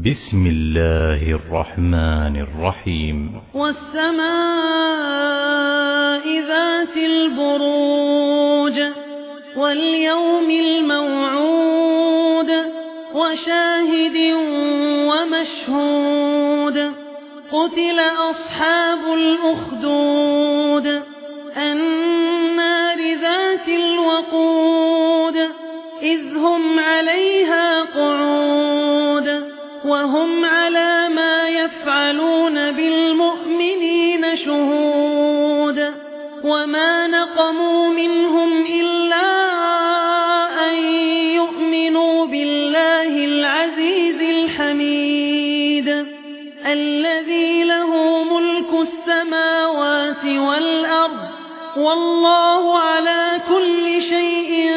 بسم الله الرحمن الرحيم. والسماء ذات البروج واليوم الموعود وشاهد ومشهود. قتل أصحاب الأخدود النار ذات الوقود إذ هم عليها قعود وهم على ما يفعلون بالمؤمنين شهود. وما نقموا منهم إلا أن يؤمنوا بالله العزيز الحميد الذي له ملك السماوات والأرض والله على كل شيء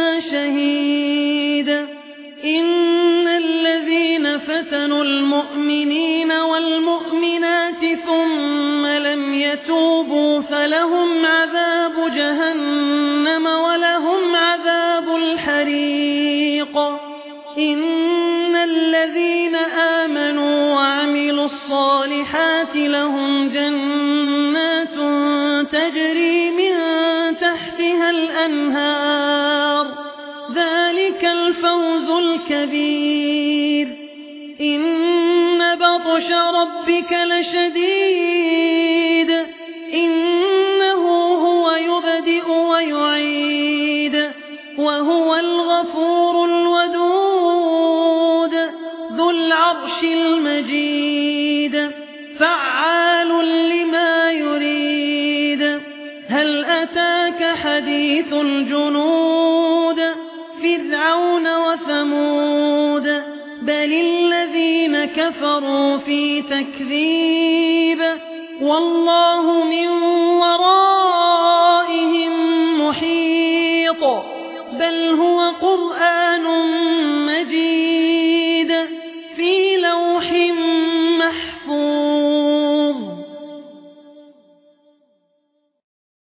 شهيد. إن الذين فتنوا المؤمنين والمؤمنات ثم لم يتوبوا فلهم عذاب جهنم ولهم عذاب الحريق. إن الذين آمنوا وعملوا الصالحات لهم جنات تجري من تحتها الأنهار ذلك الفوز الكبير. إن بطش ربك لشديد إنه هو يبدئ ويعيد وهو الغفور الودود ذو العرش المجيد فعال لما يريد. هل أتاك حديث الجنود فرعون وثمود بل الذين كفروا في تكذيب والله من ورائهم محيط بل هو قرآن مجيد.